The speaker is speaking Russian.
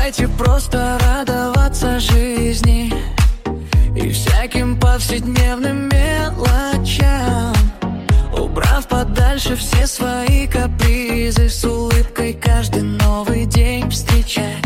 Давайте просто радоваться жизни и всяким повседневным мелочам, убрав подальше все свои капризы, с улыбкой каждый новый день встречать.